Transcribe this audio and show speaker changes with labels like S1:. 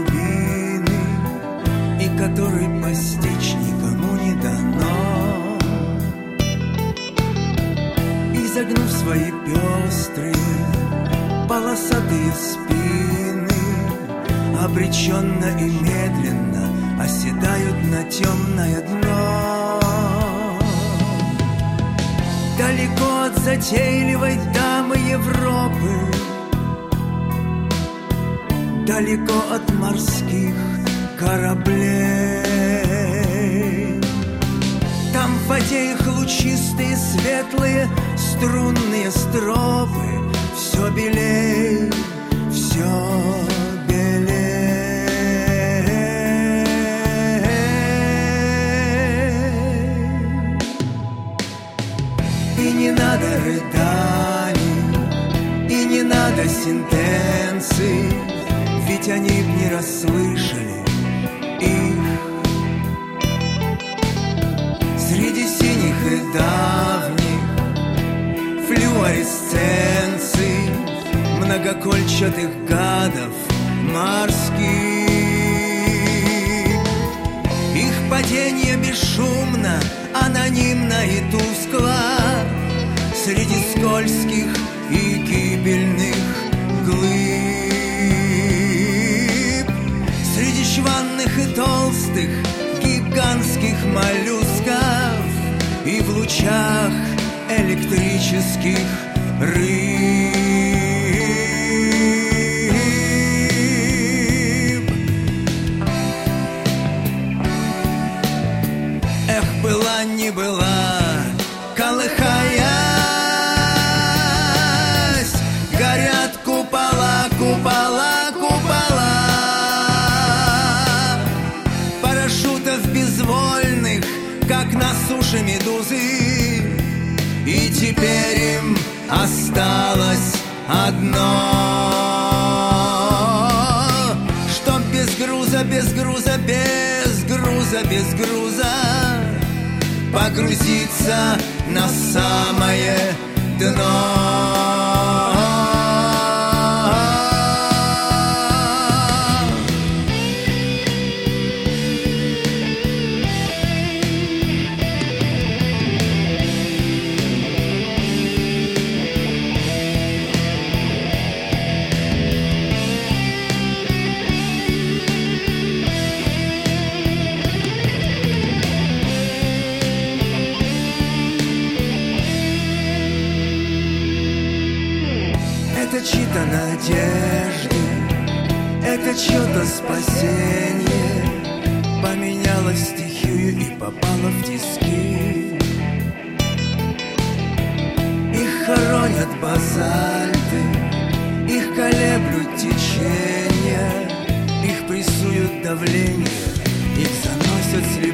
S1: глубины, и который постичь никому не дано. Изогнув свои пестрые полосатые спины, обреченно и медленно оседают на темное дно. Далеко от затейливой дамы Европы, далеко от морских кораблей. Там в воде их лучистые, светлые, струнные стropы все белей, все белей. И не надо рыданий, и не надо сентенций, ведь они б не расслышали их. Среди синих и давних флюоресценций многокольчатых гадов морских. Их падение бесшумно, анонимно и тускло среди скользких и кипельных глыб, среди чванных и толстых гигантских моллюсков и в лучах электрических рыб. Эх, была не была, колыхаясь, горят купола, купола, купола парашютов безвольных, как на суше медузы. И теперь им осталось одно, чтоб без груза, без груза, без груза, без груза погрузиться на самое дно. Это чьи-то надежды, это чье-то спасение поменяло стихию и попало в тиски. Их хоронят базальты, их колеблют течения, их прессуют давление, их заносят с